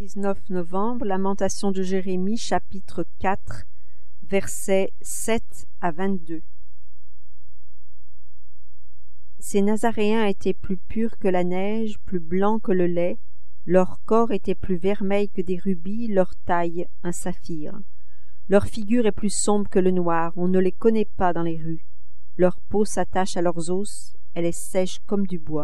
19 novembre, Lamentation de Jérémie, chapitre 4, versets 7 à 22. Ces Nazaréens étaient plus purs que la neige, plus blancs que le lait, leur corps était plus vermeil que des rubis, leur taille un saphir. Leur figure est plus sombre que le noir, on ne les connaît pas dans les rues. Leur peau s'attache à leurs os, elle est sèche comme du bois.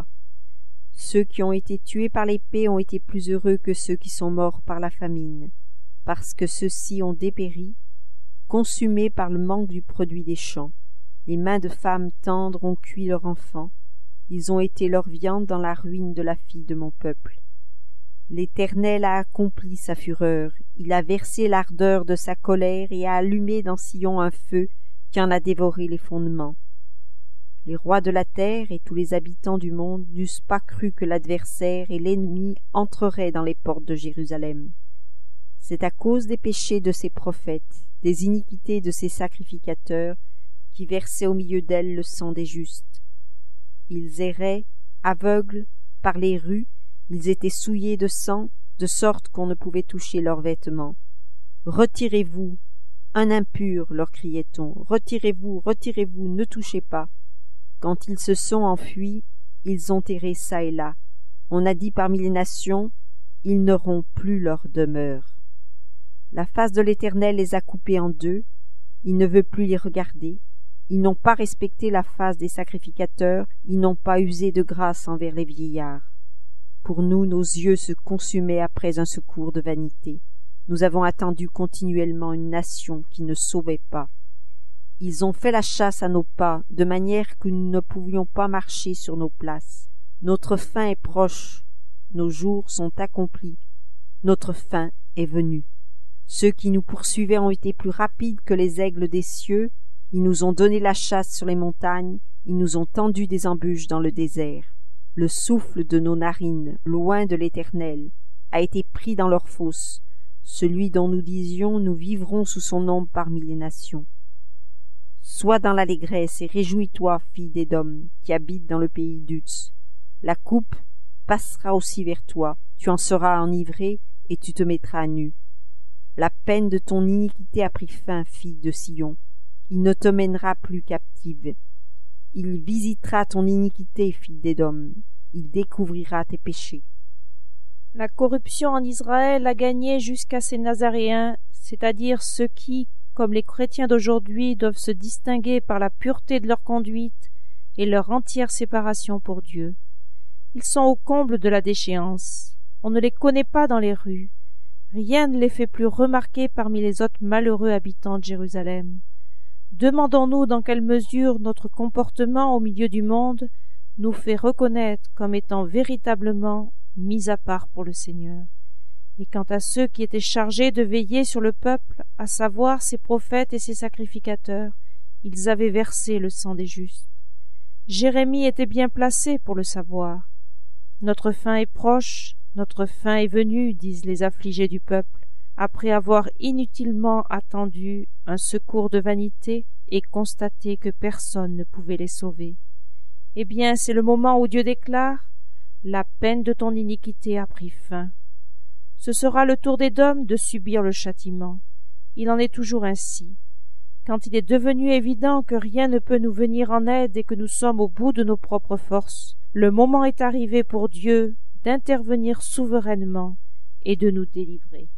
Ceux qui ont été tués par l'épée ont été plus heureux que ceux qui sont morts par la famine, parce que ceux-ci ont dépéri, consumés par le manque du produit des champs. Les mains de femmes tendres ont cuit leurs enfants, ils ont été leur viande dans la ruine de la fille de mon peuple. L'Éternel a accompli sa fureur, il a versé l'ardeur de sa colère et a allumé dans Sion un feu qui en a dévoré les fondements. Les rois de la terre et tous les habitants du monde n'eussent pas cru que l'adversaire et l'ennemi entreraient dans les portes de Jérusalem. C'est à cause des péchés de ses prophètes, des iniquités de ses sacrificateurs, qui versaient au milieu d'elle le sang des justes. Ils erraient, aveugles, par les rues, ils étaient souillés de sang, de sorte qu'on ne pouvait toucher leurs vêtements. « Retirez-vous, un impur !» leur criait-on. « Retirez-vous, retirez-vous, ne touchez pas !» Quand ils se sont enfuis, ils ont erré çà et là. On a dit parmi les nations, ils n'auront plus leur demeure. La face de l'Éternel les a coupés en deux, il ne veut plus les regarder. Ils n'ont pas respecté la face des sacrificateurs, ils n'ont pas usé de grâce envers les vieillards. Pour nous, nos yeux se consumaient après un secours de vanité. Nous avons attendu continuellement une nation qui ne sauvait pas. Ils ont fait la chasse à nos pas, de manière que nous ne pouvions pas marcher sur nos places. Notre fin est proche, nos jours sont accomplis, notre fin est venue. Ceux qui nous poursuivaient ont été plus rapides que les aigles des cieux, ils nous ont donné la chasse sur les montagnes, ils nous ont tendu des embûches dans le désert. Le souffle de nos narines, loin de l'Éternel, a été pris dans leur fosse, celui dont nous disions « Nous vivrons sous son ombre parmi les nations ». Sois dans l'allégresse et réjouis-toi, fille d'Édom, qui habite dans le pays d'Uz. La coupe passera aussi vers toi, tu en seras enivré et tu te mettras à nu. La peine de ton iniquité a pris fin, fille de Sion. Il ne te mènera plus captive. Il visitera ton iniquité, fille d'Édom. Il découvrira tes péchés. La corruption en Israël a gagné jusqu'à ces Nazaréens, c'est-à-dire ceux qui, comme les chrétiens d'aujourd'hui, doivent se distinguer par la pureté de leur conduite et leur entière séparation pour Dieu. Ils sont au comble de la déchéance. On ne les connaît pas dans les rues. Rien ne les fait plus remarquer parmi les autres malheureux habitants de Jérusalem. Demandons-nous dans quelle mesure notre comportement au milieu du monde nous fait reconnaître comme étant véritablement mis à part pour le Seigneur. Et quant à ceux qui étaient chargés de veiller sur le peuple, à savoir ses prophètes et ses sacrificateurs, ils avaient versé le sang des justes. Jérémie était bien placé pour le savoir. Notre fin est proche, notre fin est venue, disent les affligés du peuple, après avoir inutilement attendu un secours de vanité et constaté que personne ne pouvait les sauver. Eh bien, c'est le moment où Dieu déclare « La peine de ton iniquité a pris fin ». Ce sera le tour d'Édom de subir le châtiment. Il en est toujours ainsi. Quand il est devenu évident que rien ne peut nous venir en aide et que nous sommes au bout de nos propres forces, le moment est arrivé pour Dieu d'intervenir souverainement et de nous délivrer.